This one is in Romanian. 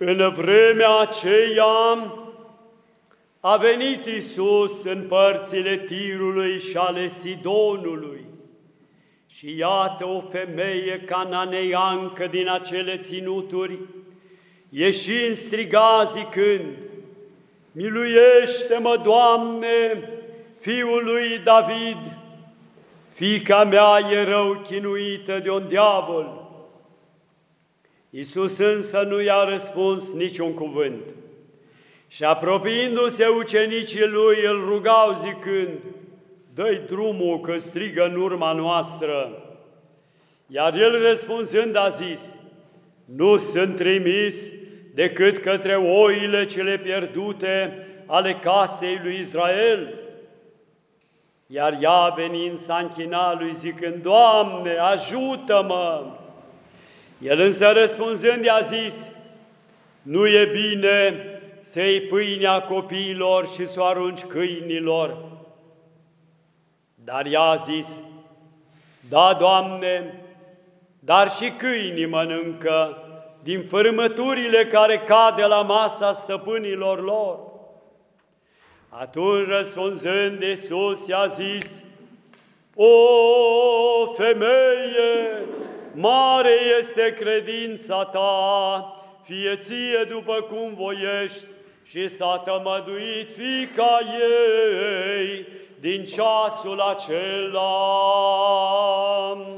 În vremea aceea a venit Iisus în părțile Tirului și ale Sidonului și iată o femeie cananeiancă din acele ținuturi, ieșind striga zicând: „Miluiește-mă, Doamne, Fiul lui David, fiica mea e rău chinuită de un diavol.” Iisus însă nu i-a răspuns niciun cuvânt. Și apropiindu-se, ucenicii lui îl rugau zicând: „Dă-i drumul că strigă în urma noastră.” Iar el răspunzând a zis: „Nu sunt trimis decât către oile cele pierdute ale casei lui Israel.” Iar ea venind s-a închinat lui zicând: „Doamne, ajută-mă!” El însă răspunzând i-a zis: „Nu e bine să iei pâinea copiilor și să o arunci câinilor.” Dar ea a zis: „Da, Doamne, dar și câinii mănâncă din fărâmăturile care cad de la masa stăpânilor lor.” Atunci răspunzând Iisus i-a zis: „O femeie, mare este credința ta, fie ție după cum voiești.” Și s-a tămăduit fiica ei din ceasul acela.